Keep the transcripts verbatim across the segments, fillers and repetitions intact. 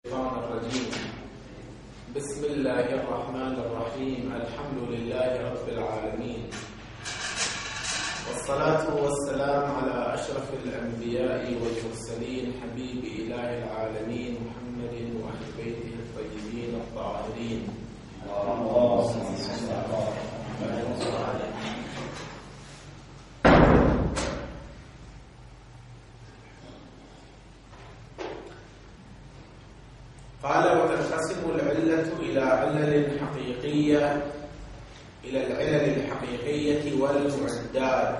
الشيطان الرجيم. بسم الله الرحمن الرحيم. الحمد لله رب العالمين، والصلاة والسلام على أشرف الأنبياء والمرسلين حبيب إله العالمين محمد وأهل بيته الطيبين الطاهرين. قال: وتنقسم العلة إلى علل حقيقية إلى العلل الحقيقية والمعدات.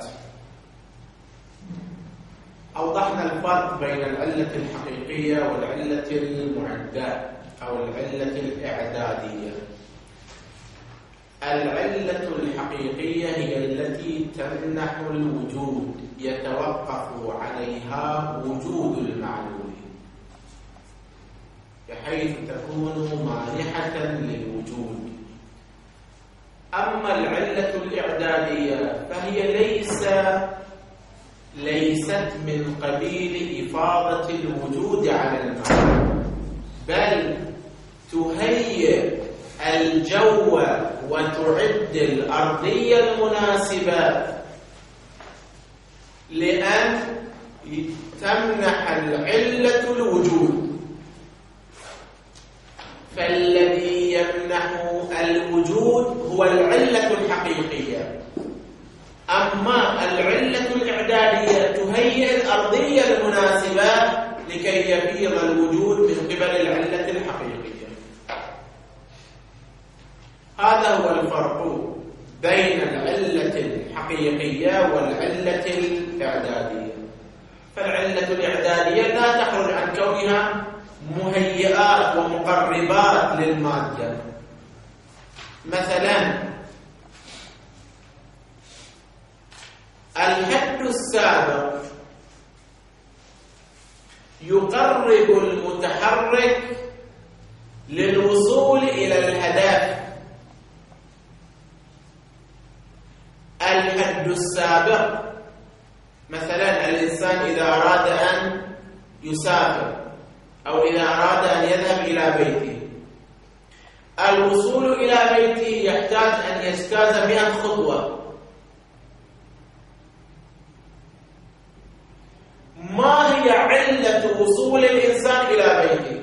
أوضحنا الفرق بين العلة الحقيقية والعلة المعدات أو العلة الإعدادية. العلة الحقيقية هي التي تمنح الوجود، يتوقف عليها وجود المعلول، بحيث تكون مانحة للوجود. أما العلة الإعدادية فهي ليس ليست من قبيل إفاضة الوجود على المعلول، بل تهيئ الجو وتعد الأرضية المناسبة لأن تمنح العلة الوجود. فالذي يمنح الوجود هو العلة الحقيقية، أما العلة الإعدادية تهيئ الأرضية المناسبة لكي يفيض الوجود من قبل العلة الحقيقية. هذا هو الفرق بين العلة الحقيقية والعلة الإعدادية. فالعلة الإعدادية لا تخرج عن كونها مهيئات ومقربات للمادة. مثلا الحد السابق يقرب المتحرك للوصول إلى الهدف. الحد السابق مثلا الإنسان إذا أراد أن يسافر أو إذا أراد أن يذهب إلى بيته، الوصول إلى بيته يحتاج أن يجتاز مئة خطوة. ما هي علة وصول الإنسان إلى بيته؟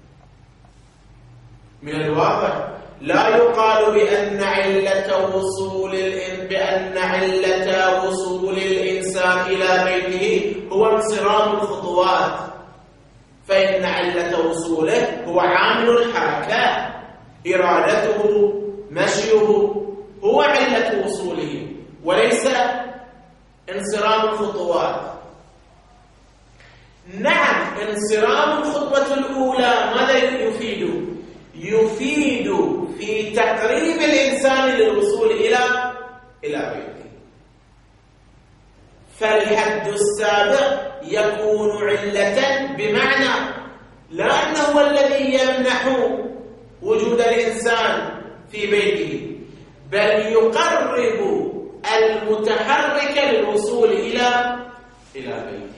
من الواضح لا يقال بأن علة وصول بأن علة وصول الإنسان إلى بيته هو انصرام الخطوات، فإن علة وصوله هو عامل الحركة، إرادته، مشيه هو علة وصوله، وليس انصرام الخطوات. نعم، انصرام الخطوة الأولى ماذا يفيد؟ يفيد في تقريب الإنسان للوصول إلى إلى بيته. فالحد السابق يكون علة بمعنى لا أنه هو الذي يمنح وجود الإنسان في بيته، بل يقرب المتحرك للوصول إلى إلى بيته.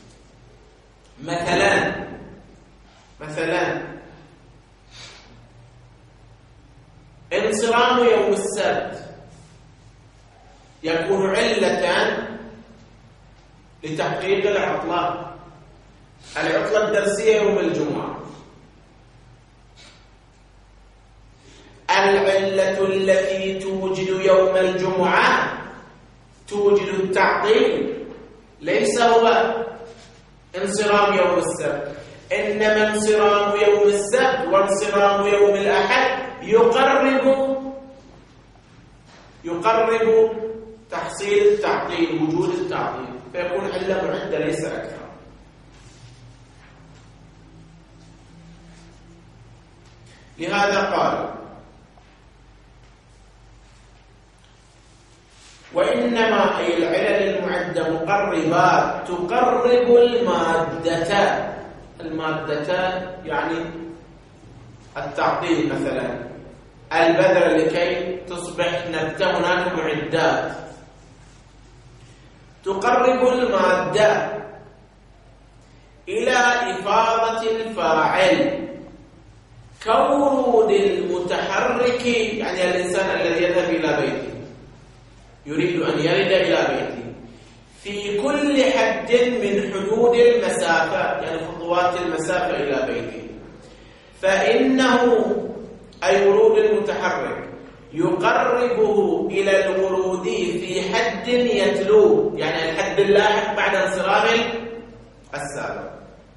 مثلا مثلا انصرام يوم السبت يكون علة لتحقيق العطلة العطلة الدرسية يوم الجمعة. العلة التي توجد يوم الجمعة توجد التعطيل، ليس هو انصرام يوم السبت، إنما انصرام يوم السبت وانصرام يوم الأحد يقرب يقرب تحصيل التعطيل، وجود التعطيل، فيكون علة معدة ليس أكثر. لهذا قال: وإنما أي العلل المعدة مقربات تقرب المادتان. المادتان يعني التعطيل، مثلا البذرة لكي تصبح نبتة هناك معدات تقرب المادة إلى إفاضة الفاعل كورود المتحرك، يعني الإنسان الذي يذهب إلى بيته يريد أن يرد إلى بيته في كل حد من حدود المسافة، يعني خطوات المسافة إلى بيته، فإنه أي ورود المتحرك يقربه إلى الورود في حد يتلو، يعني الحد اللاحق بعد انصراف السابق.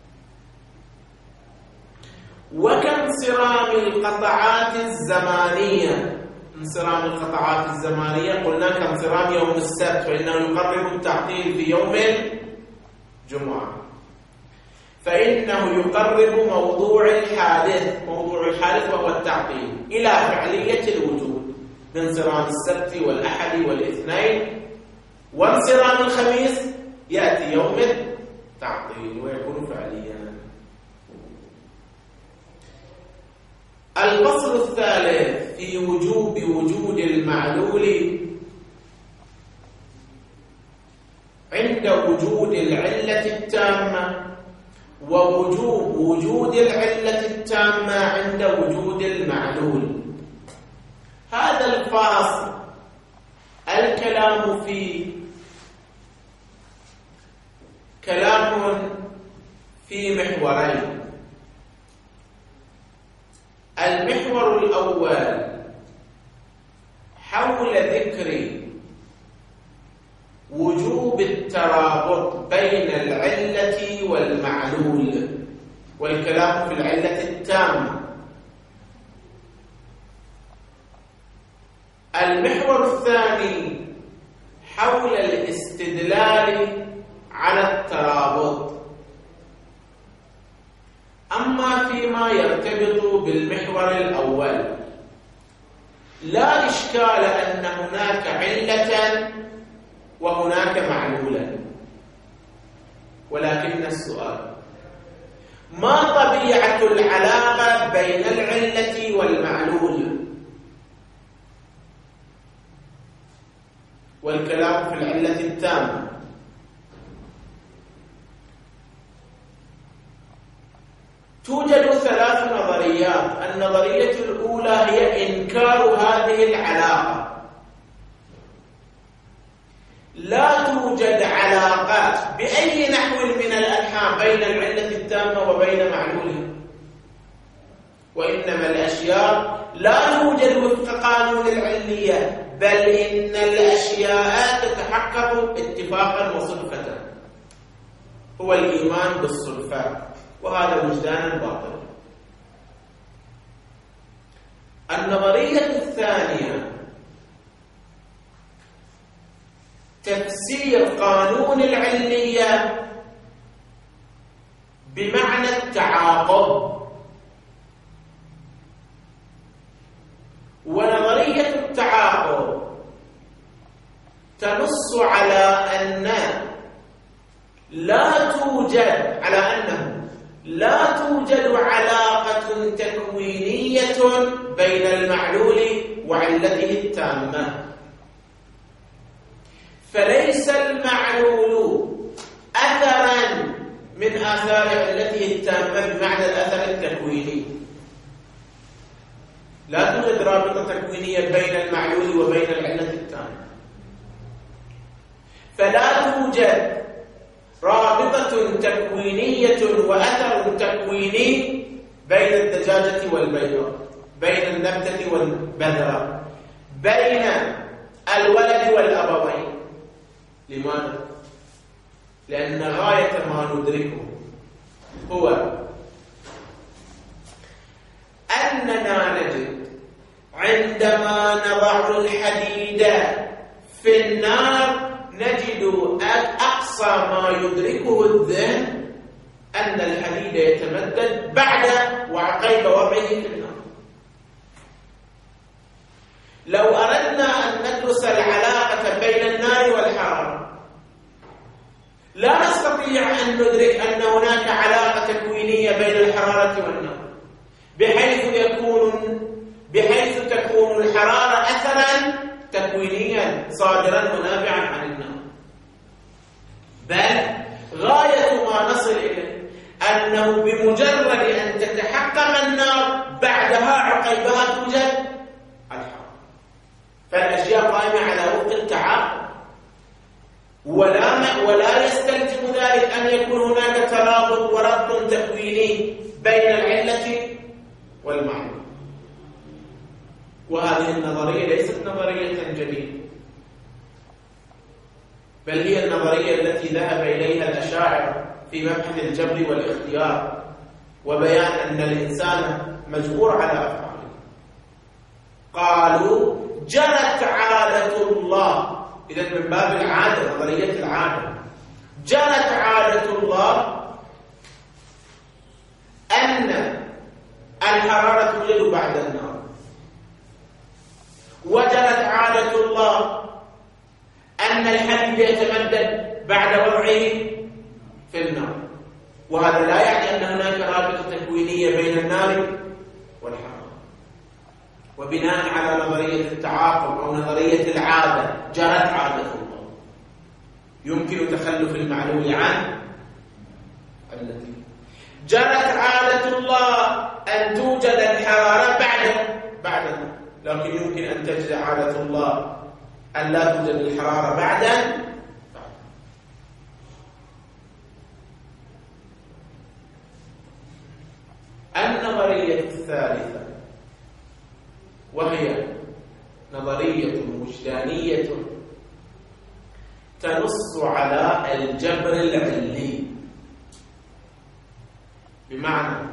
وكانصرام القطعات الزمانية، انصرام القطعات الزمانية قلنا كانصرام يوم السبت، فإنه يقرب التعطيل في يوم الجمعة، فإنه يقرب موضوع الحادث، موضوع الحادث وهو التعطيل، إلى فعلية الوجود بانصرام السبت والأحد والاثنين، وانصرام الخميس يأتي يوم التعطيل ويكون فعليا. الفصل الثالث في وجوب وجود المعلول عند وجود العلة التامة، ووجوب وجود العلة التامة عند وجود المعلول. هذا الفاصل الكلام فيه كلام في محورين. المحور الأول حول ذكر وجوب الترابط بين العلة والمعلول، والكلام في العلة التامة. المحور الثاني حول الاستدلال على الترابط. أما فيما يرتبط بالمحور الأول لا إشكال أن هناك علة وهناك معلولا، ولكن السؤال ما طبيعة العلاقة بين العلة والمعلول؟ والكلام في العلة التامة. توجد ثلاث نظريات. النظرية الأولى هي إنكار هذه العلاقة. لا توجد علاقات بأي نحو من الأنحاء بين العلة التامة وبين معلولها، وإنما الأشياء لا توجد وفق قانون العلية، بل إن الأشياء تتحقق اتفاقا وصدفة، هو الإيمان بالصدفة، وهذا وجدان باطل. النظرية الثانية تفسير قانون العلية بمعنى التعاقب. ونظرية التعاقب تنص على أن لا توجد على أنه لا توجد علاقة تكوينية بين المعلول وعلته التامة، فليس المعلول أثرا من آثار علته التامة بمعنى الأثر التكويني. لا توجد رابطة تكوينية بين المعلول وبين العلة التامة، فلا توجد رابطة تكوينية وأثر تكويني بين الدجاجة والبيضة، بين النبتة والبذرة، بين الولد والأبوين. لماذا؟ لأن غاية ما ندركه هو أننا نجد عندما نضع الحديد في النار نجد أقصى ما يدركه الذهن أن الحديد يتمدد بعد وعقيب وضعه في النار. لو أردنا أن ندرس العلاقة بين النار والحرارة لا نستطيع أن ندرك أن هناك علاقة تكوينية بين الحرارة والنار بحيث يكون بحيث تكون الحرارة أثرا تكوينيا صادرا ونابعا عن النار، بل غاية ما نصل إليه أنه بمجرد أن تتحقق النار بعد بعدها عقيبها توجد الحرارة. فالأشياء قائمة على وفق التعاقب، ولا ولا يستلزم ذلك أن يكون هناك ترابط وربط تكويني بين العلة والمعلول. وهذه النظرية ليست نظرية جديدة، بل هي النظرية التي ذهب إليها الأشاعرة في مبحث الجبر والاختيار، وبيان أن الإنسان مجبور على أفعاله. قالوا جرت عادة الله، إذن من باب العادة، نظرية العادة، جرت عادة الله أن الحرارة توجد بعد النار، وجرت عادة الله أن الحديد يتمدد بعد وضعه في النار. وهذا لا يعني أن هناك رابطة تكوينية بين النار والحرارة. وبناء على نظرية التعاقب أو نظرية العادة، جرت عادة الله، يمكن تخلف المعلول عن التي جرت عادة الله أن توجد الحرارة بعد بعد النار، لكن يمكن أن تجد عادة الله أن لا توجد الحرارة بعد. النظرية الثالثة وهي نظرية وجدانية تنص على الجبر العلي، بمعنى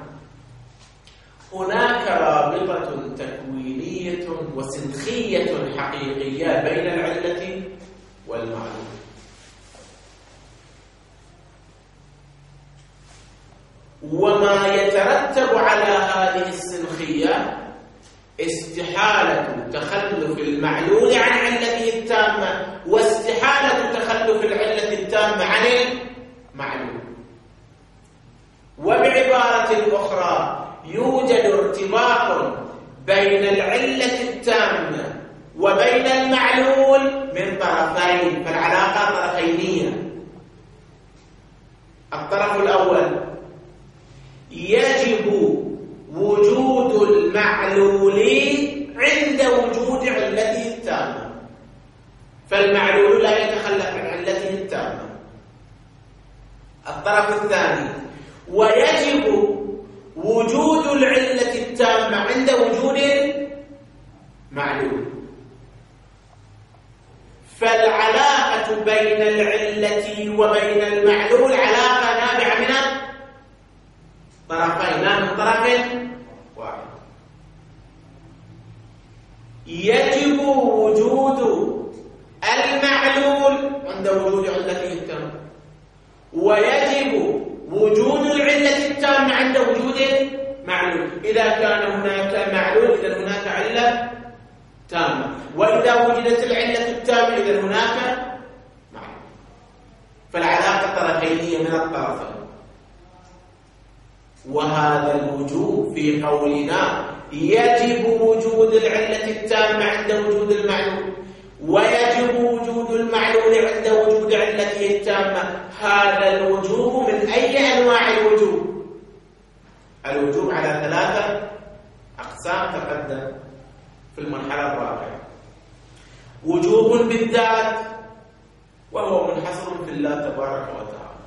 هناك رابطة تكوينية وسنخية حقيقية بين العلة والمعلول. وما يترتب على هذه السنخية استحالة تخلف المعلول عن علته التامة، واستحالة تخلف العلة التامة عن المعلول. وبعبارة أخرى، يوجد ارتباط بين العلة التامة وبين المعلول من طرفين، فالعلاقة طرفينية. الطرف الأول، يجب وجود المعلول عند وجود علته التامة، فالمعلول لا يتخلف عن علته التامة. الطرف الثاني، ويجب وجود العلة التامة عند وجود المعلول، فالعلاقة بين العلة وبين المعلول علاقة نابعة من طرفين، لا من طرف واحد. يجب وجود المعلول عند وجود علته التامة، ويجب وجود العلة التامة عند وجود معلول. إذا كان هناك معلول إذا هناك علة تامة، وإذا وجدت العلة التامة إذا هناك معلول، فالعلاقة طرفينية من الطرفين. وهذا الوجوب في قولنا يجب وجود العلة التامة عند وجود المعلول، ويجب وجود المعلول عند وجود علته التامة، هذا الوجوب من أي أنواع الوجوب؟ الوجوب على ثلاثة أقسام تقدم في المرحلة الرابعة. وجوب بالذات، وهو منحصر في الله تبارك وتعالى،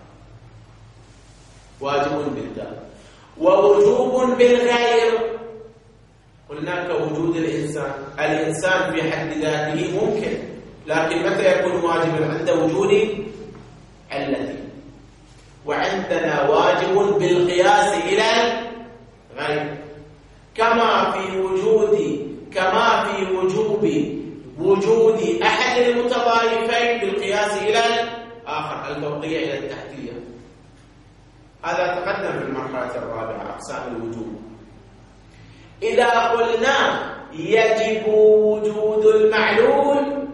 واجب بالذات. ووجوب بالغير، قلنا كوجود الإنسان، الإنسان في حد ذاته ممكن، لكن متى يكون واجبا؟ عند وجود علته. وعندنا واجب بالقياس إلى الغير، كما في وجود كما في وجوب وجود أحد المتضايفين بالقياس إلى الآخر، الفوقية إلى التحتية. هذا تقدم في المرحلة الرابعة، أقسام الوجوب. إذا قلنا يجب وجود المعلول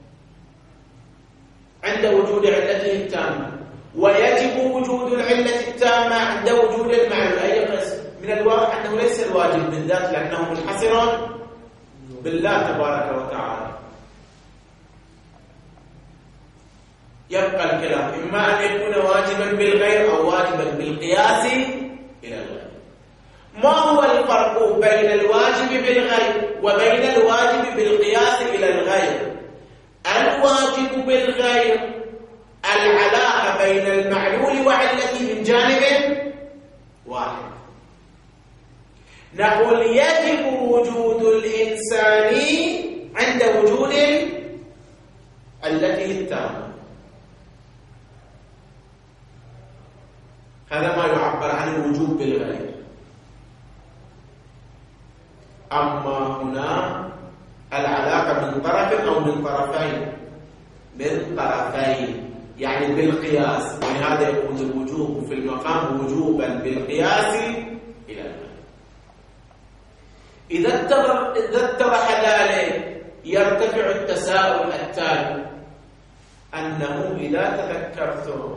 عند وجود علته التامة، ويجب وجود العلة التامة عند وجود المعلول، أي قسم؟ من الواضح أنه ليس الواجب بالذات، لأنه منحصر بالله تبارك وتعالى. يبقى الكلام إما أن يكون واجبا بالغير أو واجبا بالقياس إلى الغير. ما هو الفرق بين الواجب بالغير وبين الواجب بالقياس إلى الغير؟ الواجب بالغير العلاقة بين المعلول وعلته من جانب واحد. نقول يجب وجود الإنسان عند وجود علته التامة. هذا ما يعبر عن الوجوب بالغير. أما هنا العلاقة من طرف أو من طرفين، من طرفين يعني بالقياس، ولهذا يكون الوجوب في المقام وجوبا بالقياس إلى الغير. إذا اتضح ذلك يرتفع التساؤل التالي، أنه إذا تذكرتم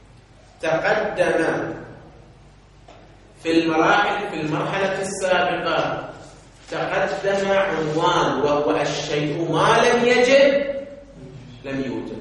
تقدم في المراحل في المرحلة السابقة تقدم عنوان وهو الشيء ما لم يجب لم يوجد،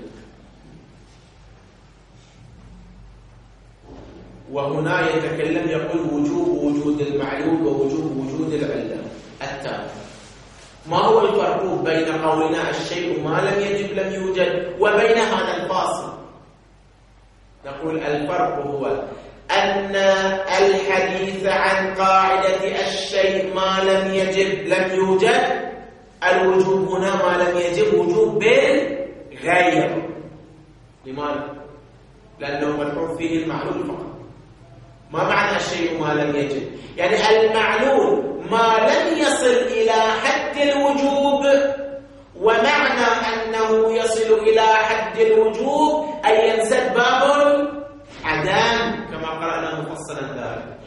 وهنا يتكلم يقول وجوب وجود المعلول ووجوب وجود العلة التامة. ما هو الفرق بين قولنا الشيء ما لم يجب لم يوجد وبين هذا الفاصل؟ نقول الفرق هو أن الحديث عن قاعدة الشيء ما لم يجب لم يوجد، الوجوب هنا ما لم يجب وجوب بالغير. لماذا؟ لأنه ملحوظ فيه المعلول فقط. ما معنى الشيء ما لم يجب؟ يعني المعلول ما لم يصل إلى حد الوجوب، ومعنى أنه يصل إلى حد الوجوب أي ينسد باب العدم كما قرأنا مفصلا ذلك.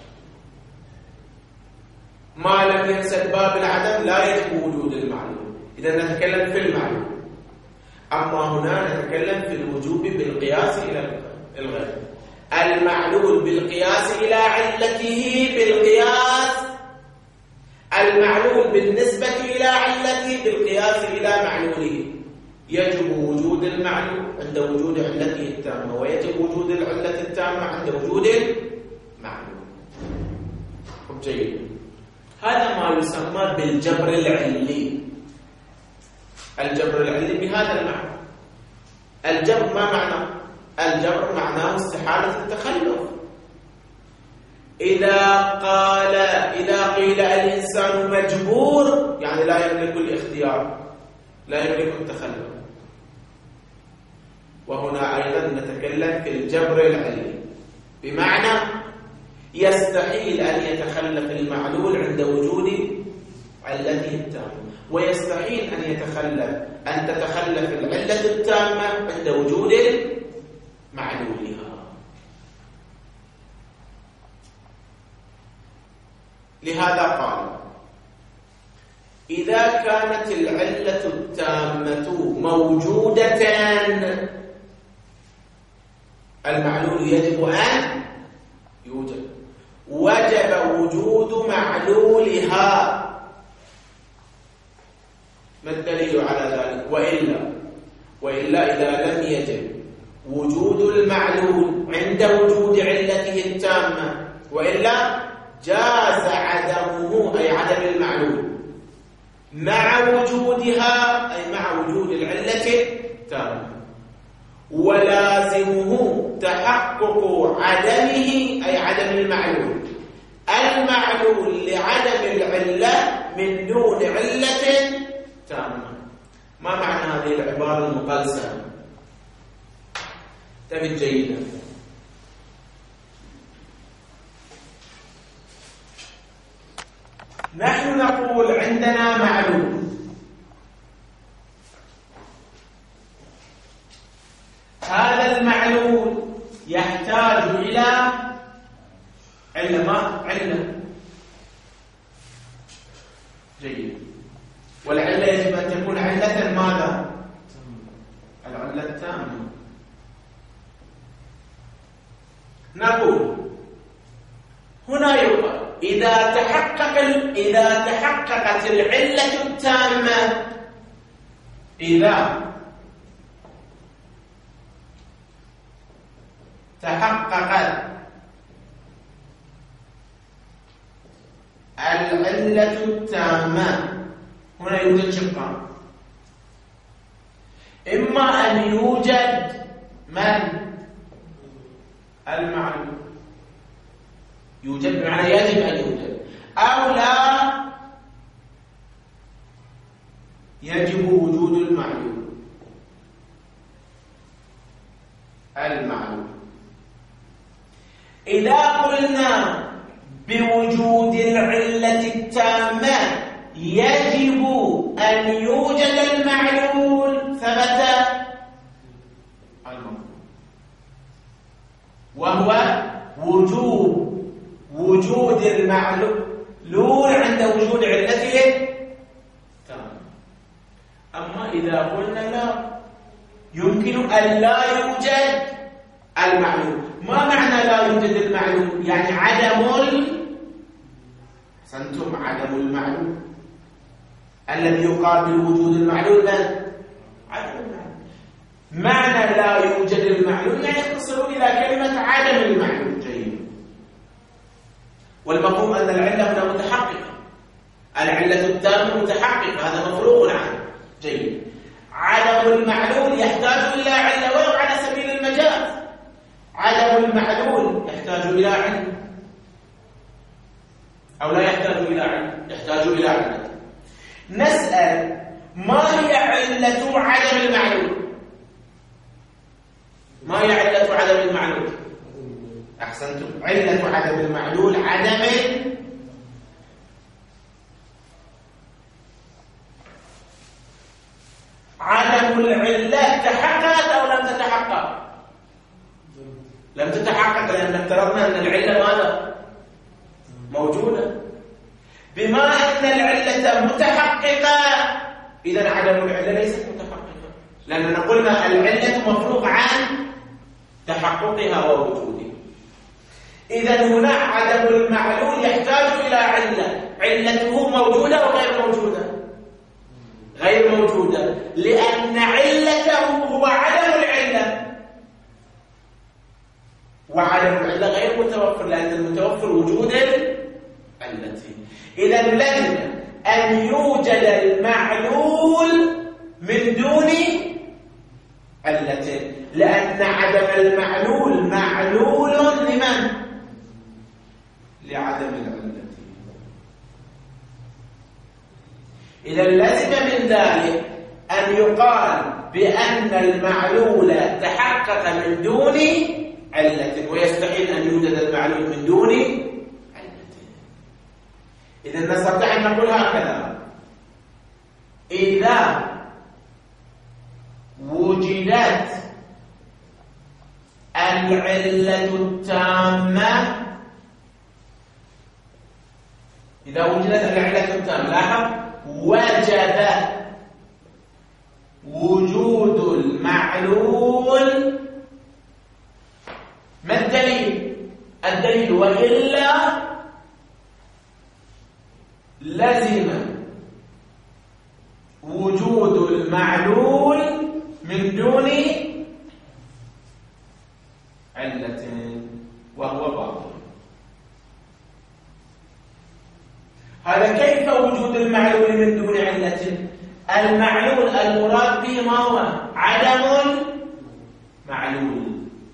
ما لم ينسد باب العدم لا يجب وجود المعلول. إذا نتكلم في المعلول، أما هنا نتكلم في الوجوب بالقياس إلى الغير. المعلول بالقياس إلى علته بالقياس، المعلول بالنسبة إلى علته بالقياس إلى معلوله. يجب وجود المعلول عند وجود علته التامة، ويجب وجود العلة التامة عند وجود المعلول. جيد. هذا ما يسمى بالجبر العلي. الجبر العلي بهذا المعنى. الجبر ما معنى؟ الجبر معناه استحالة التخلف. إذا قال إذا قيل الإنسان مجبور يعني لا يملك الاختيار، لا يملك التخلف. وهنا أيضا نتكلم في الجبر العلي، بمعنى يستحيل أن يتخلف المعلول عند وجود علته التامة، ويستحيل أن يتخلف أن تتخلف العلة التامة عند وجود معلولها. لهذا قال إذا كانت العلة التامة موجودة المعلول يجب أن يوجد، وجب وجود معلولها. ما الدليل على ذلك؟ وإلا وإلا إذا لم يجب وجود المعلول عند وجود علته التامة وإلا جاز عدمه أي عدم المعلول مع وجودها أي مع وجود العلة التامة، ولازمه تحقق عدمه أي عدم المعلول، المعلول لعدم العلة من دون علة تامة. ما معنى هذه العبارة المقلسة؟ تبت جيدا. نحن نقول عندنا معلول، هذا المعلول يحتاج إلى علة. ما علة جيد، والعلة يجب أن تكون علة ماذا؟ العلة التامة. نقول هنا يقال إذا تحقق إذا تحققت العلة التامة إذا تحققت العلة التامة هنا يوجد شقان، إما أن يوجد من؟ المعلول، يوجد بمعنى يجب أن يوجد، أو لا يجب وجود المعلول. المعلول إذا قلنا بوجود العلة التامة يجب أن يوجد المعلول، ثبت المطلوب، وهو وجوب وجود المعلول عند وجود علته تامة. أما إذا قلنا لا يمكن أن لا يوجد المعلول، ما معنى لا يوجد المعلول؟ يعني عدم ال سنتم عدم المعلول الذي يقابل وجود المعلول من؟ عدم المعلول. معنى لا يوجد المعلول يعني يتصل إلى كلمة عدم المعلول. جيد. والمفهوم أن العلة هنا متحققة، العلة التامة متحققة، هذا مفروغ عنه. جيد. عدم المعلول يحتاج إلى علة ولو على سبيل المجاز. عدم المعلول يحتاج إلى علة أو لا يحتاج إلى علة؟ يحتاج إلى علة. نسأل ما هي علة عدم المعلول؟ ما هي علة عدم المعلول؟ أحسنتم. علة عدم المعلول عدم عدم العلة تحققت أو لم تتحقق؟ لم تتحقق، لأن افترضنا أن العلة ماذا؟ موجودة. بما أن العلة متحققة إذا عدم العلة ليست متحققة، لأننا قلنا العلة مفروغ عن تحققها ووجودها. إذا هنا عدم المعلول يحتاج إلى علة، علته موجودة أو غير موجودة؟ غير موجودة، لأن علته هو عدم العلة، وعدم العلة غير متوفر، لأن المتوفر وجود العلة. إذا لازم أن يوجد المعلول من دون علة، لأن عدم المعلول معلول لمن؟ لعدم العلة. إذا لازم من ذلك أن يقال بأن المعلول تحقق من دون علة، ويستحيل أن يوجد المعلول من دون علة. إذا نستطيع أن نقول هكذا: إذا وجدت العلة التامة، إذا وجدت العلة التامة، لاحظ، وجب وجود المعلول. ما الدليل؟ الدليل وإلا لزم وجود المعلول من دون علة، وهو باطل. هذا كيف وجود المعلول من دون علة؟ المعلول المراد به ما هو؟ عدم المعلول.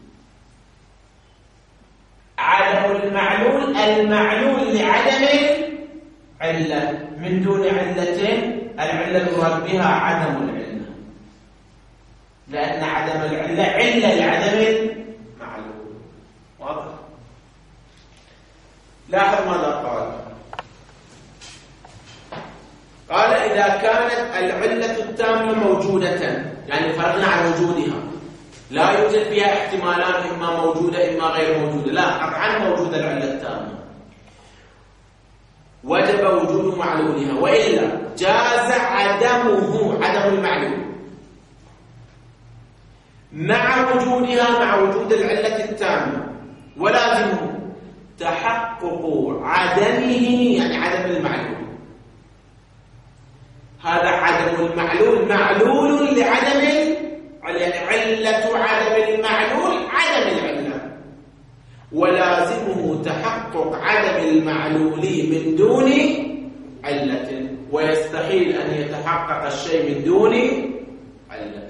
عدم المعلول المعلول لعدم العلة، من دون علة العلة المراد بها عدم العلة، لأن عدم العلة علة لعدم المعلول. واضح؟ لاحظ ماذا قال. قال إذا كانت العلة التامة موجودة، يعني فرضنا عن وجودها، لا يوجد فيها احتمالات، إما موجودة إما غير موجودة، لا، قطعا موجودة العلة التامة، وجب وجود معلولها، وإلا جاز عدمه، عدم المعلول، مع وجودها، مع وجود العلة التامة، ولازمه تحقق عدمه، يعني عدم المعلول. هذا عدم المعلول معلول لعدم، يعني علة عدم المعلول عدم العلة، ولازمه تحقق عدم المعلول من دون علة، ويستحيل أن يتحقق الشيء من دون علة.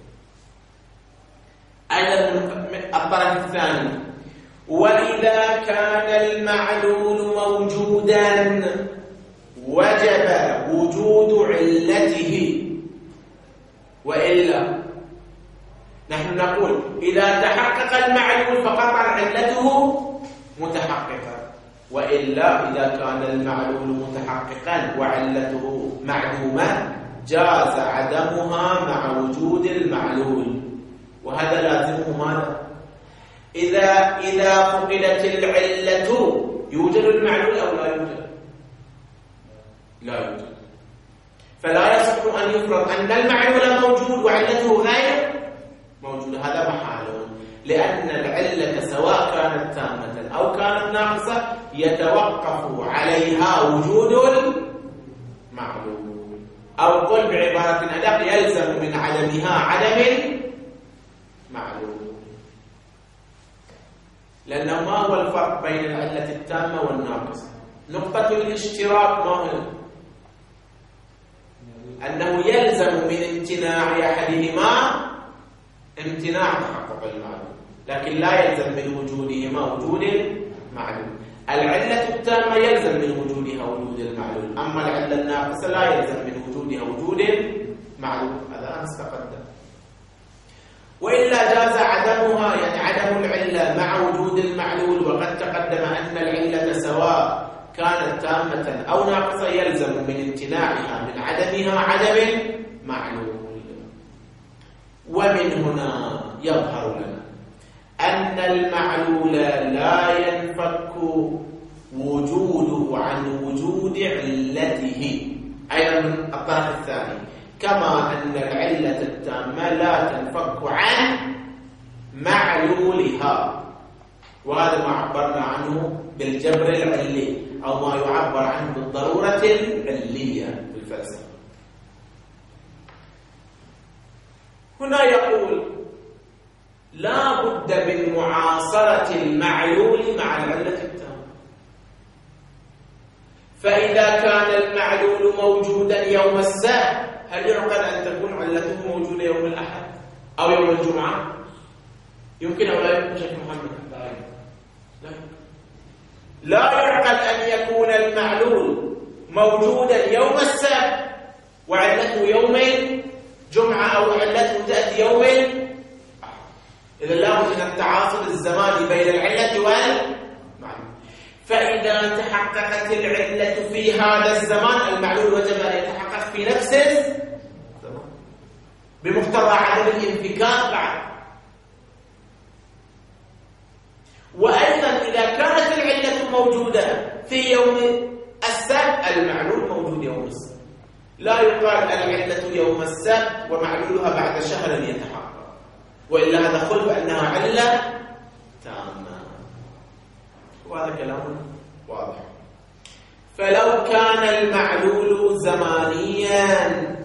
أيضا الطرف الثاني: وإذا كان المعلول موجودا وجب وجود علته، وإلا نحن نقول إذا تحقق المعلول فقطعا علته متحققة، وإلا إذا كان المعلول متحققا وعلته معدومة جاز عدمها مع وجود المعلول. وهذا لازمه ماذا؟ إذا إذا فقدت العلة يوجد المعلول أو لا يوجد؟ لا يوجد. فلا يصح أن يفرض أن المعلول موجود وعلته غير موجودة، هذا محال، لأن العلة سواء كانت تامة أو كانت ناقصة يتوقف عليها وجود المعلول، أو قل بعبارة أدق: يلزم من عدمها عدم معلول. لأنه ما هو الفرق بين العلة التامة والناقصة؟ نقطة الاشتراك ما هو؟ أنه يلزم من امتناع أحدهما امتناع تحقق المعلول، لكن لا يلزم من وجودهما وجود المعلول. العلة التامة يلزم من وجودها وجود المعلول، أما العلة الناقصة لا يلزم من وجودها وجود المعلول. هذا أمس تقدم. وإلا جاز عدمها، يعني عدم العلة مع وجود المعلول، وقد تقدم أن العلة سواء كانت تامة أو ناقصة يلزم من امتناعها من عدمها عدم معلول. ومن هنا يظهر لنا أن المعلول لا ينفك وجوده عن وجود علته، أيضا من الطرف الثاني، كما أن العلة التامة لا تنفك عن معلولها، وهذا ما عبرنا عنه بالجبر العلي، أو ما يعبر عنه بالضرورة العلية في الفلسفة. هنا يقول: لا بد من معاصرة المعلول مع العلة التامة. فإذا كان المعلول موجودا يوم السبت، هل يعقل أن تكون علته موجودة يوم الأحد أو يوم الجمعة؟ يمكن أو لا يمكن؟ شيخ محمد لا يمكن. لا يعقل أن يكون المعلول موجودا يوم السبت وعلته يوم جمعة، أو علته تأتي يوم أحد. إذا لابد من التعاصر الزماني بين العلة والمعلول. فإذا تحققت العلة في هذا الزمان، المعلول وجب أن يتحقق في نفس الزمان بمقتضى عدم الانفكاك بعد. وأيضا إذا كانت العلة موجودة في يوم السبت، المعلول موجود يوم السبت. لا يقال العلة يوم السبت ومعلولها بعد شهر يتحقق، وإلا هذا خلف أنها علة تامة، وهذا كلام واضح. فلو كان المعلول زمانيا،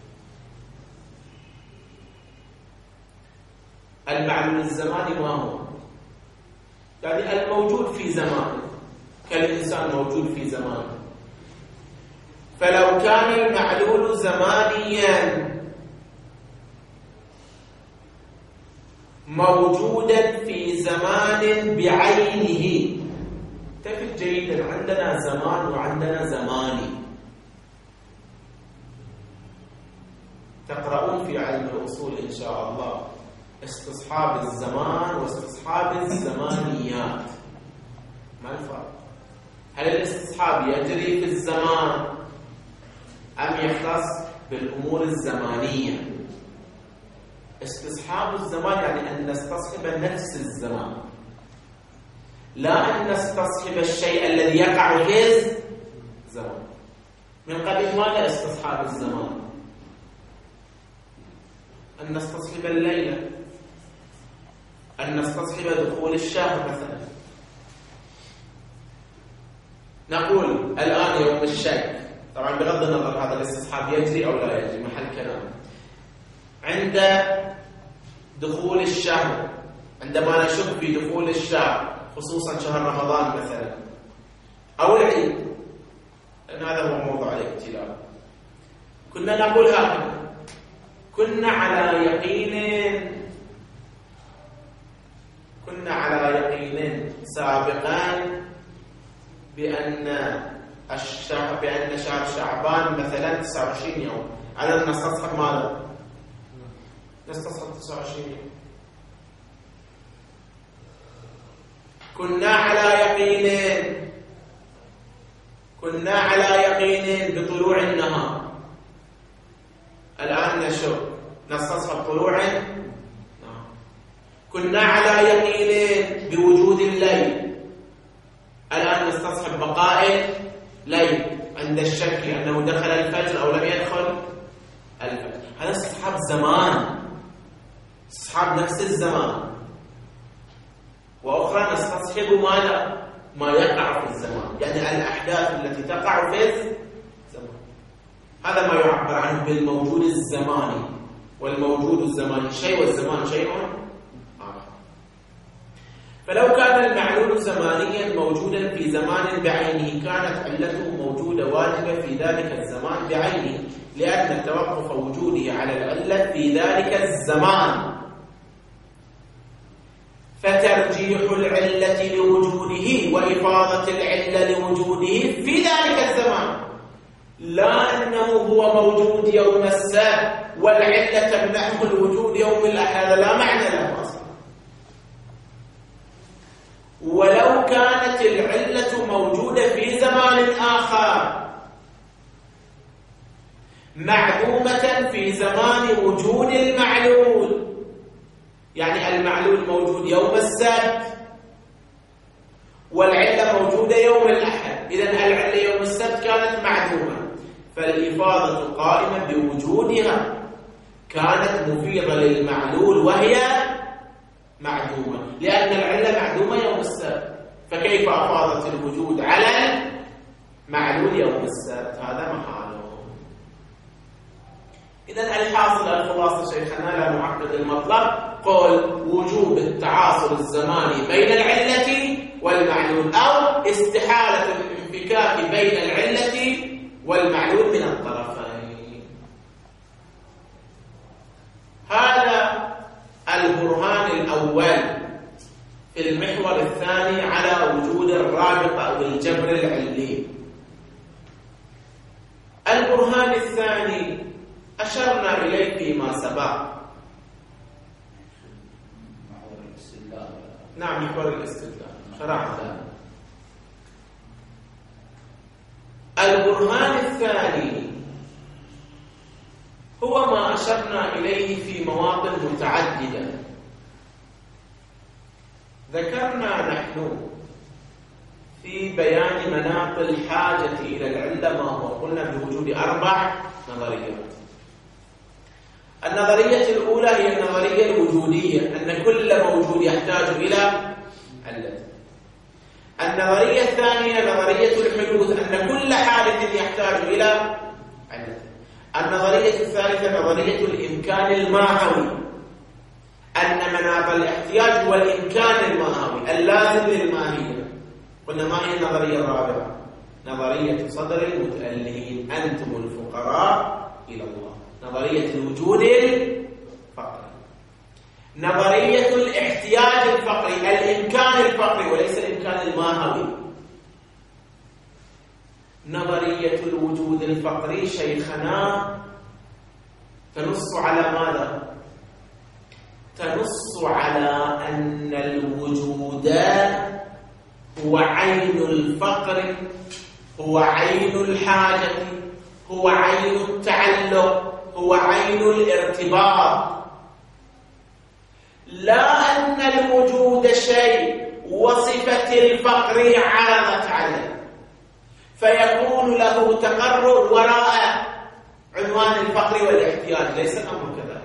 المعلول الزماني ما هو؟ يعني الموجود في زمان، كالإنسان موجود في زمان. فلو كان المعلول زمانيا موجودا في زمان بعينه، تفت جيدا، عندنا زمان وعندنا زماني. تقرؤون في علم الأصول إن شاء الله استصحاب الزمان واستصحاب الزمانيات. ما الفرق؟ هل الاستصحاب يجري في الزمان أم يختص بالأمور الزمانية؟ استصحاب الزمان يعني أن نستصحب نفس الزمان، لا أن نستصحب الشيء الذي يقع في الزمان. من قبل ماذا استصحاب الزمان؟ أن نستصحب الليلة، أن نستصحب دخول الشهر مثلا. نقول الآن يوم الشك، طبعا بغض النظر هذا الاستصحاب يجري أو لا يجري محل كلام. عند دخول الشهر، عندما نشك في دخول الشهر خصوصا شهر رمضان مثلا أو العيد، لأن هذا هو موضوع الابتلاء. كنا نقول هكذا: كنا على يقين كنا على يقين سابقا بأن الشهر بأن شهر شعبان مثلا تسعة وعشرين يوم، على نستصحب ماذا؟ نستصحب تسعة وعشرين يوم. كنا على يقين كنا على يقين بطلوع النهار، الآن نشوف نستصحب طلوع النهار. كنا على يقين بوجود الليل، الآن نستصحب بقاء الليل عند الشك أنه دخل الفجر أو لم يدخل الفجر. هذا استصحاب زمان، استصحاب نفس الزمان. وأخرى نستصحب ماذا؟ ما يقع في الزمان، يعني الأحداث التي تقع في الزمان. هذا ما يعبر عنه بالموجود الزماني، والموجود الزماني شيء والزمان شيء آخر. فلو كان المعلول زمانيا موجودا في زمان بعينه كانت علته موجودة واجبة في ذلك الزمان بعينه، لأن توقف وجوده على العلة في ذلك الزمان. فترجيح العلة لوجوده وإفاضة العلة لوجوده في ذلك الزمان، لا أنه هو موجود يوم السبت والعلة تمنعه الوجود يوم الأحد، لا معنى له أصلا. ولو كانت العلة موجودة في زمان آخر معدومة في زمان وجود المعلول، يعني المعلول موجود يوم السبت والعلة موجودة يوم الأحد، إذن العلة يوم السبت كانت معدومة، فالإفاضة قائمة بوجودها، كانت مفيضة للمعلول وهي معدومة، لأن العلة معدومة يوم السبت، فكيف أفاضت الوجود على المعلول يوم السبت؟ هذا محاله. إذن الحاصل الخلاصة شيخنا لا نعقد المطلب، قول وجوب التعاصر الزماني بين العلة والمعلول، أو استحالة الانفكاك بين العلة والمعلول من الطرفين. هذا البرهان الأول في المحور الثاني على وجود الرابطة أو الجبر العلي. البرهان الثاني أشرنا إليه فيما سبق. نعم، محور الاستدلال شرحنا. البرهان الثاني هو ما أشرنا إليه في مواطن متعددة. ذكرنا نحن في بيان مناط الحاجة إلى العلة ما هو، قلنا بوجود أربع نظريات. النظرية الأولى هي النظرية الوجودية، أن كل موجود يحتاج إلى علة. النظرية الثانية نظرية الحدوث، أن كل حادث يحتاج إلى علة. النظرية الثالثة نظرية الإمكان الماهوي، أن مناط الاحتياج هو الإمكان الماهوي اللازم للماهية. قلنا ما هي النظرية الرابعة؟ نظرية صدر المتألهين، أنتم الفقراء إلى الله، نظرية الوجود الفقري. نظرية الاحتياج الفقري، الإمكان الفقري وليس الإمكان الماهوي. نظرية الوجود الفقري شيخنا تنص على ماذا؟ تنص على أن الوجود هو عين الفقر، هو عين الحاجة، هو عين التعلق، هو عين الارتباط، لا أن الوجود شيء وصفة الفقر عرضت عليه فيكون له تقرر وراء عنوان الفقر والاحتياج. ليس الأمر كذلك.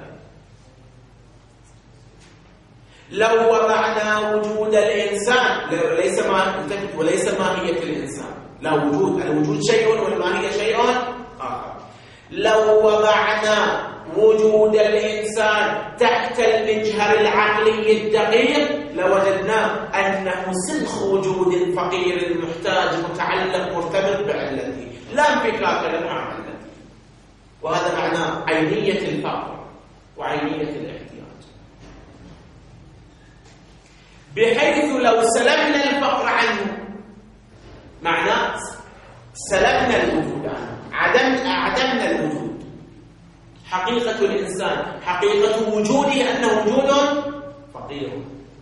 لو وضعنا وجود الإنسان ليس ما وليس ماهية الإنسان، لا وجود، الوجود شيء والماهية شيء آخر. لو وضعنا وجود الإنسان تحت المجهر العقلي الدقيق لوجدنا أنه سنخ وجود الفقير المحتاج متعلق مرتبط بعلته، لا انفكاك له مع علته. وهذا معناه عينية الفقر وعينية الاحتياج، بحيث لو سلبنا الفقر عنه معناه سلبنا الوجود عنه، عدم عدمنا الوجود. حقيقة الإنسان، حقيقة وجوده أنه وجود فقير.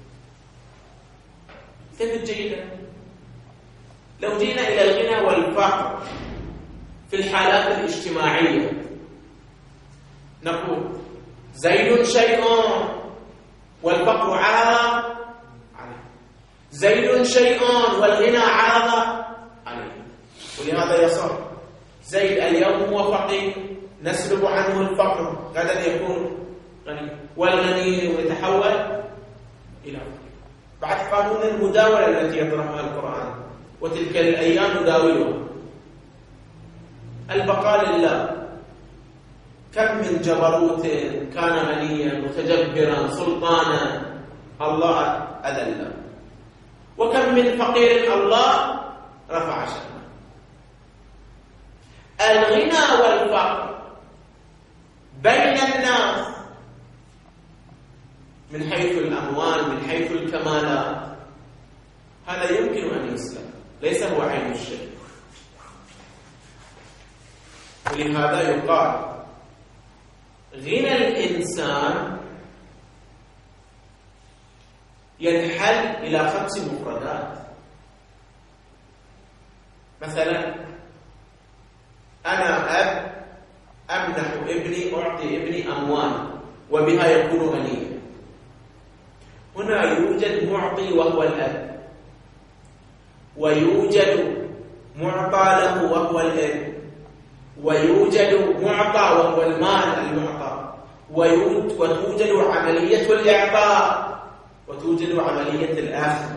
كيف جيدا؟ لو جينا إلى الغنى والفقر في الحالات الاجتماعية نقول زيد شيء والفقر عارض عليه، زيد شيء والغنى عارض عليه. ولهذا يصير زيد اليوم هو فقير نسلب عنه الفقر، غدا يكون غني، والغني يتحول إلى فقر. بعد قانون المداولة التي يطرحها القرآن، وتلك الأيام نداولها. البقاء لله. كم من جبروت كان غنيا متجبرا سلطانا الله أذله، وكم من فقير الله رفع شأنه. الغنى والفقر بين الناس من حيث الأموال، من حيث الكمالات، هذا يمكن أن يسلم، ليس هو عين الشيء. ولهذا يقال غنى الإنسان ينحل إلى خمس مفردات. مثلا أنا أب أمنح ابني، أعطي ابني أموال وبها يكون غنيا. هنا يوجد معطي وهو الأب، ويوجد معطى له وهو الابن، ويوجد معطى وهو المال المعطى، وتوجد عملية الإعطاء، وتوجد عملية الأخذ.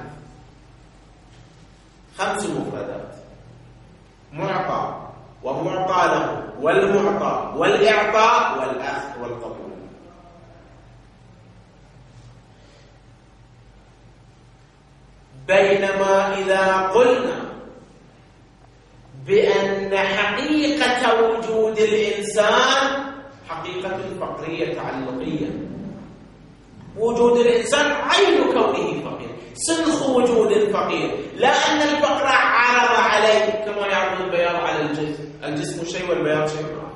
خمس مفردات: معطى ومعطى له والمعطى والإعطاء والأخذ والقبول. بينما إذا قلنا بأن حقيقة وجود الإنسان حقيقة فقرية تعلقية، وجود الإنسان عين كونه فقير، سنخ وجود الفقير، لا أن الفقر عرض عليه كما يعرض البياض على الجسم. الجسم شيء والبياض شيء آخر.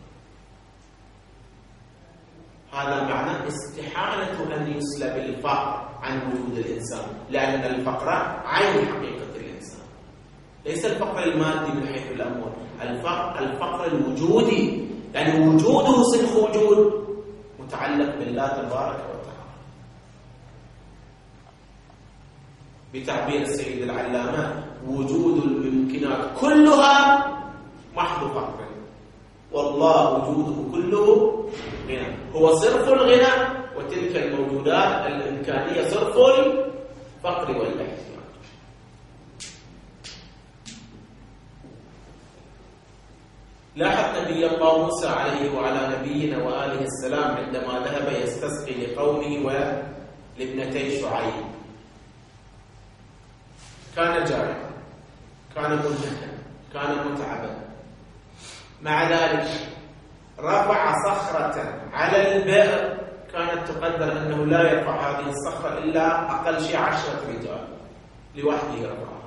هذا معنى استحالة أن يسلب الفقر عن وجود الإنسان، لأن الفقر عين حقيقة الإنسان، ليس الفقر المادي من حيث الأموال، الفقر الفقر الوجودي، يعني وجوده سنخ وجود متعلق بالله تبارك وتعالى. بتعبير السيد العلامة: وجود الممكنات كلها محض فقر، والله وجوده كله غنى. هو صرف الغنى، وتلك الموجودات الإمكانية صرف الفقر والاحتياج. لاحظ نبي الله موسى عليه وعلى نبينا وآله السلام عندما ذهب يستسقي لقومه ولابنتي شعيب، كان جائعا، كان منهكا، كان متعبا، مع ذلك رفع صخرة على البئر كانت تقدر أنه لا يرفع هذه الصخرة إلا أقل شيء عشرة رجال، لوحده رفعها.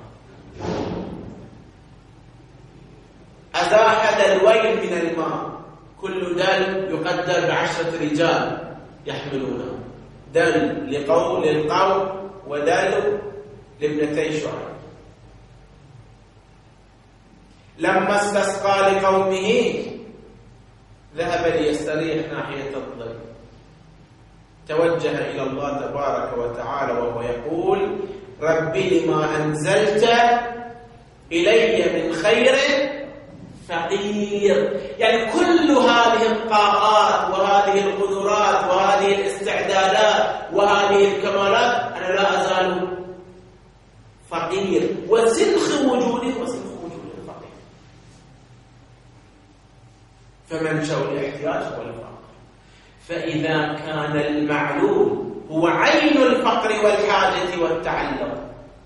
أزاح دلوين من الماء، كل دل يقدر بعشرة رجال يحملونه، دل لقوم للقوم ودل لابنتي شعيب. لما استسقى لقومه ذهب ليستريح ناحية الظل، توجه إلى الله تبارك وتعالى وهو يقول: ربي لما أنزلت إلي من خير فقير. يعني كل هذه الطاقات وهذه القدرات وهذه الاستعدادات وهذه الكمالات أنا لا أزال فقير، وسنخ وجودي وسنخ وجودي فقير. فمنشأ الاحتياج هو الفقر. فإذا كان المعلول هو عين الفقر والحاجة والتعلق.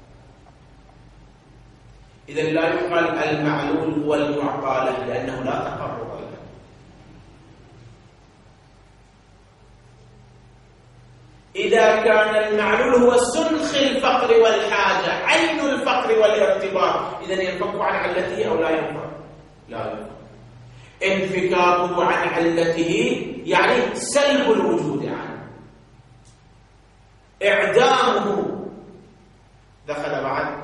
إذا لا يقال المعلول هو المعطى له لأنه لا تقرب له. إذا كان المعلول هو سنخ الفقر والحاجة، عين الفقر والارتباط، إذا ينفك عن علته أو لا ينفك؟ لا ينفك. انفكاكه عن علته يعني سلب الوجود عنه، إعدامه دخل بعد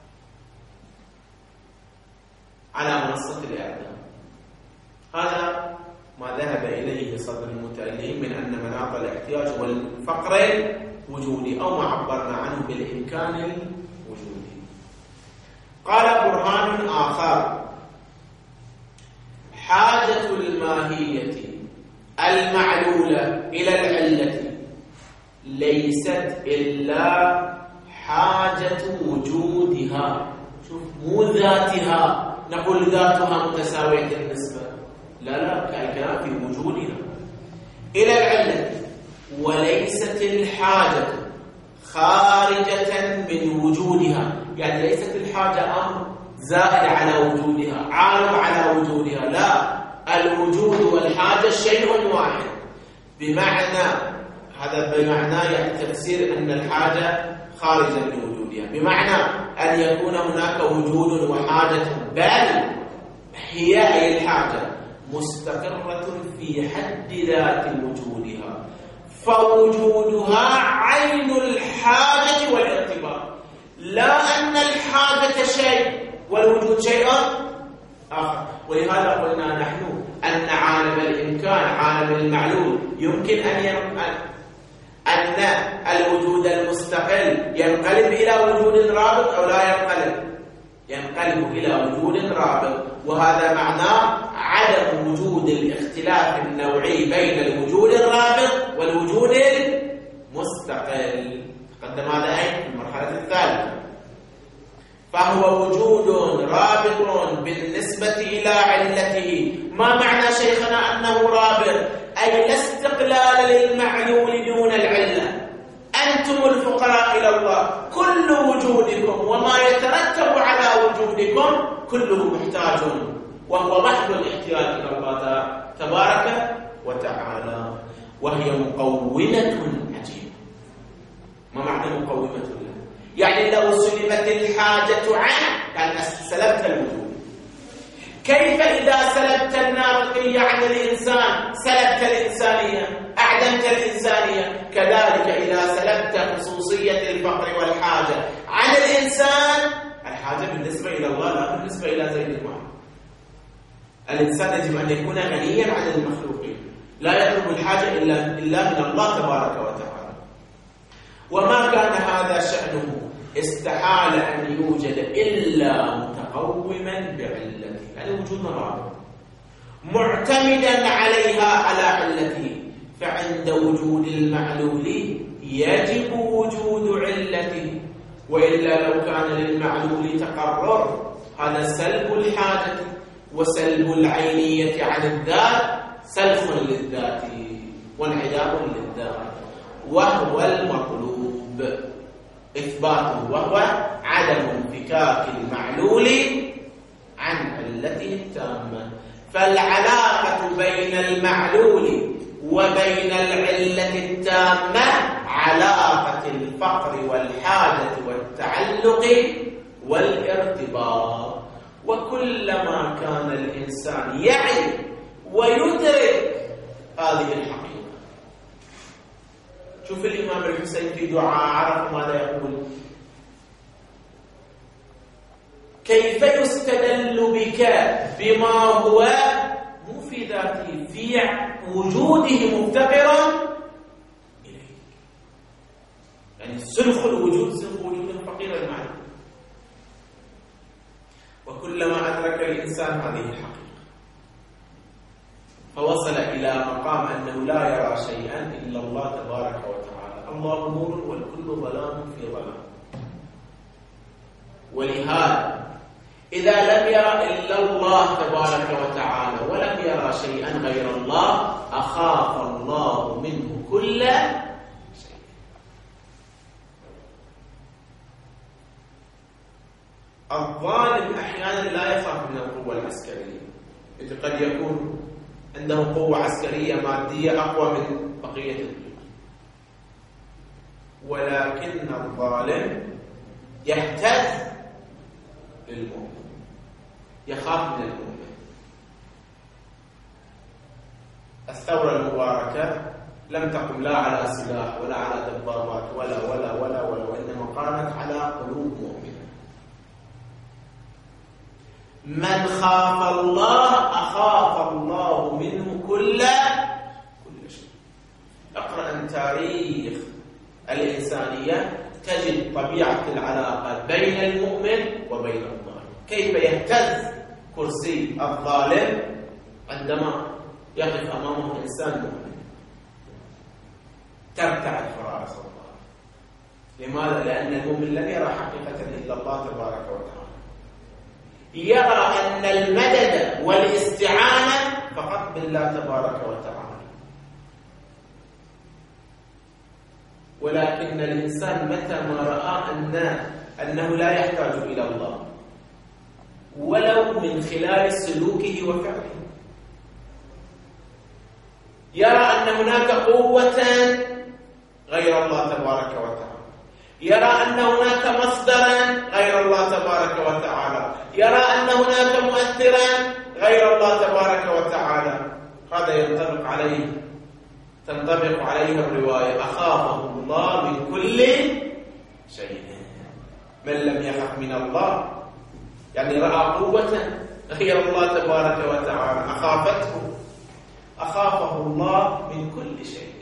على منصة الإعدام. هذا ما ذهب إليه صدر المتألهين من أن مناط الاحتياج والفقر وجودي، أو ما عبرنا عنه بالإمكان الوجودي. قال برهان آخر: حاجة الماهية المعلولة إلى العلة ليست إلا حاجة وجودها. شوف، مو ذاتها، نقول ذاتها متساوية النسبة، لا لا، كالكلام في وجودها إلى العلة، وليست الحاجة خارجة من وجودها. يعني ليست الحاجة أمر زائد على وجودها، عارض على وجودها، لا، الوجود والحاجة شيء واحد. بمعنى هذا بمعنى يعني تفسير أن الحاجة خارجة من وجودها، بمعنى أن يكون هناك وجود وحاجة، بل هي أي الحاجة مستقرة في حد ذات وجودها، فوجودها عين الحاجة والارتباط، لا أن الحاجة شيء والوجود شيء آخر. ولهذا قلنا نحن أن عالم الإمكان، عالم المعلول، يمكن أن ينقل أن الوجود المستقل ينقلب إلى وجود رابط أو لا ينقلب، ينقلب إلى وجود رابط، وهذا معناه عدم وجود الاختلاف النوعي بين الوجود الرابط والوجود المستقل. تقدم هذا أي في المرحلة الثالثة. فهو وجود رابط بالنسبة إلى علته. ما معنى شيخنا أنه رابط؟ أي لا استقلال للمعلول دون العلة. أنتم الفقراء إلى الله، كل وجودكم وما يترتب على وجودكم كله محتاج، وهو محض الاحتياج إلى الله تبارك وتعالى، وهي مقومة عجيبة. ما معنى مقومة له؟ يعني لو سلبت الحاجة عنه يعني سلبت الوجود. كيف إذا سلبت الناطقية عن الإنسان سلبت الإنسانية، أعدمت الإنسانية؟ كذلك إذا سلبت خصوصية الفقر والحاجة عن الإنسان، الحاجة بالنسبة إلى الله لا بالنسبة إلى زيد المعنى. الإنسان يجب أن يكون غنيا عن المخلوقين، لا يطلب الحاجة إلا إلا من الله تبارك وتعالى. وما كان هذا شأنه استحال أن يوجد إلا متقوما بعلته، يعني وجود رابط معتمدا عليها على علته. فعند وجود المعلول يجب وجود علته، وإلا لو كان للمعلول تقرر هذا سلب الحاجة وسلب العينية عن الذات، سلخ للذات وانعدام للذات، وهو المطلوب إثباته، وهو عدم انفكاك المعلول عن علته التامة. فالعلاقة بين المعلول وبين العلة التامة علاقة الفقر والحاجة والتعلق والارتباط. وكلما كان الإنسان يعي ويدرك هذه الحقيقة. شوف الإمام الحسين في دعاء عرف ماذا يقول: كيف يستدل بك بما هو مو في ذاته في وجوده مفتقرا إليه. يعني سلخ الوجود سلخ وجود فقير المعنى. وكلما أدرك الإنسان هذه الحقيقة فوصل إلى مقام أنه لا يرى شيئا إلا الله تبارك وتعالى. الله نور والكل ظلام في ظلام. ولهذا إذا لم يرى إلا الله تبارك وتعالى ولم يرى شيئا غير الله أخاف الله منه كل شيء. الظالم أحيانا لا يخاف من القوة العسكرية، إذ قد يكون عنده قوة عسكرية مادية أقوى من بقية البلاد، ولكن الظالم يهتز للمؤمن، يخاف من المؤمن. الثورة المباركة لم تقم لا على سلاح ولا على دبابات ولا ولا ولا ولا وإنما قامت على قلوب مؤمنة. من خاف الله أخاف الله منه كل كل شيء. اقرأ عن تاريخ الإنسانية تجد طبيعة العلاقات بين المؤمن وبين الظالم، كيف يهتز كرسي الظالم عندما يقف أمامه إنسان مؤمن، ترتعد فرائص الله. لماذا؟ لأن المؤمن لم يرى حقيقة إلا الله تبارك وتعالى، يرى أن المدد والاستعانة فقط بالله تبارك وتعالى. ولكن الإنسان متى ما رأى أن أنه لا يحتاج إلى الله ولو من خلال سلوكه وفعله، يرى أن هناك قوة غير الله تبارك وتعالى، يرى أن هناك مصدرا غير الله تبارك وتعالى، يرى أن هناك مؤثرا غير الله تبارك وتعالى، هذا ينطبق عليه تنطبق عليه الرواية أخافه الله من كل شيء. من لم يخف من الله يعني رأى قوة غير الله تبارك وتعالى أخافته، أخافه الله من كل شيء.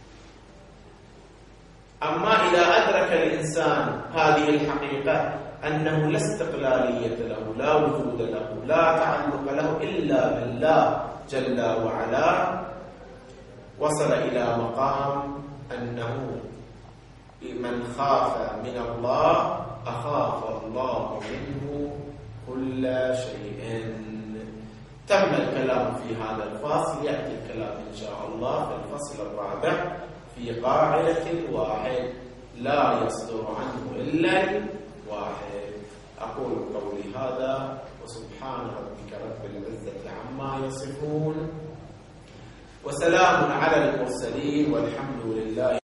أما إذا أدرك الإنسان هذه الحقيقة أنه لا استقلالية له، لا وجود له، لا تعلق له إلا بالله جل وعلا، وصل إلى مقام أنه من خاف من الله أخاف الله منه كل شيء. تم الكلام في هذا الفصل، يأتي الكلام إن شاء الله في الفصل الرابع في قاعدة واحد لا يصدر عنه إلا الواحد. أقول قولي هذا وسبحان ربك رب العزة عما يصفون وسلام على المرسلين والحمد لله.